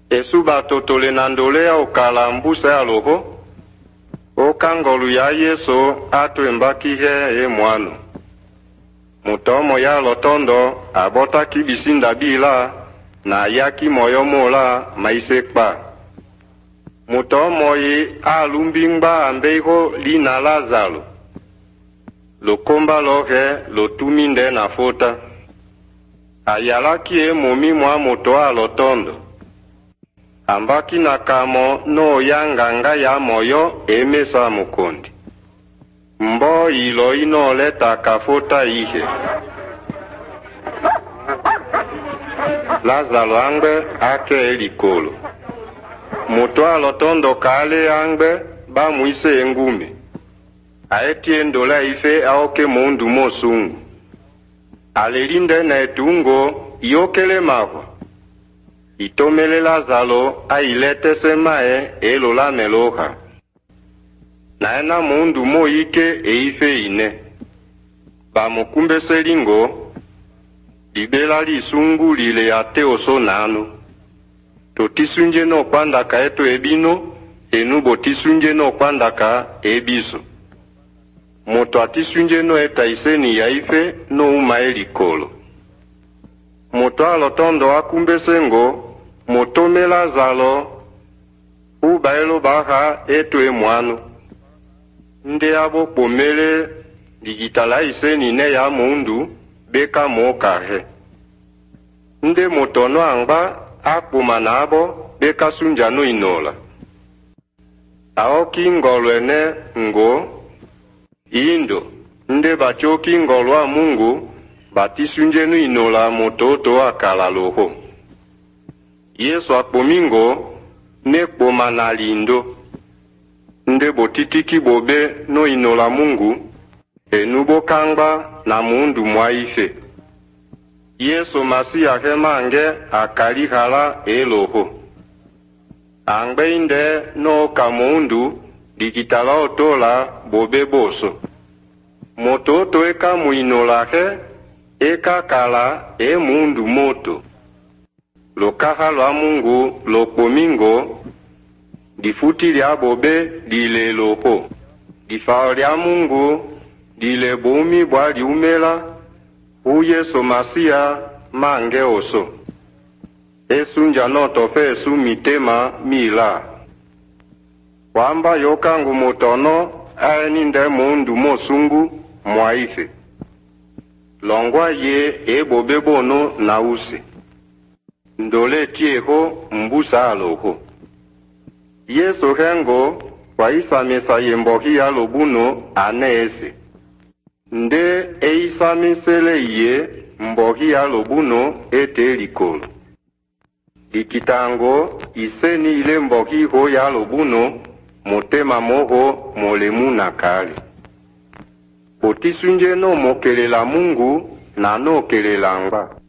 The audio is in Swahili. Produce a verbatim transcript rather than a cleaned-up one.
Esu batotole nandolea okala mbusa ya loho. Okangolu ya Yesu atu embakihe e mwanu. Mutomo ya lotondo abota kibisinda bila na yaki moyo mola maisekpa. Mutomo yi alumbingba ambeiho lina Lazaro. Lokomba lohe lotuminde na fota. Ayalaki e momi mwa motoa lotondo. Ambaki na kamo no yanganga ya moyo emesa mukondi. Mbo ilo ino leta kafota ihe. Lazaro angbe ake elikolo. Motoa lotondo kale angbe ba muise engume. Aetie ndola ife aoke mundu mosungu. Alelinde na etungo yokele mahwa. Itomele Lazaro ailete semae elola meloha. Naena mundu moike eife ine. Bamukumbe selingo. Ibela lisungu lile ate oso nanu. Totisunje no kwandaka eto ebino. Enubo tisunje no kwandaka ebiso. Moto atisunje no etaiseni yaife no umaeli kolo. Moto alotondo akumbe sengo. Motome Lazaro ubaelo baha eto emwanu. Nde abo pomele digitala iseni ne ya mundu beka mokahe. Nde motono angba akpuma abo beka sunjano inola. Aoki ngolwene ngo indo nde bachoki ngolwa mungu batisunjenu inola mototo akala loho. Yesu akpomingo nekpoma na lindo. Nde botitiki bobe no inola mungu enubo kangba na mundu mwaife. Yesu masiya hemange akalihala eloho. Angbe inde no kamundu digitala otola bobe boso. Mototo eka muinola he eka kala e mundu moto. Lokaha lwa mungu lokpomingo difuti lya bobe dile loho. Difao lya mungu dile bumi bwa liumela u Yesu masiya mange oso. Esu njano tofe esu mitema mila. Wamba yokangu motono aeninde mundu mosungu mwaife. Longwa ye e bobe bono na use. Ndole tieho mbusa aloho. Yesu hengo kwa isa mesa yembohi alobuno aneese. Nde e isa mesele ye mbohi alobuno ete likolo. Dikitango iseni ile mbohi ho ya alobuno motema moho molemu na kale. Otisunje no mokelela mungu na no kelela ngba.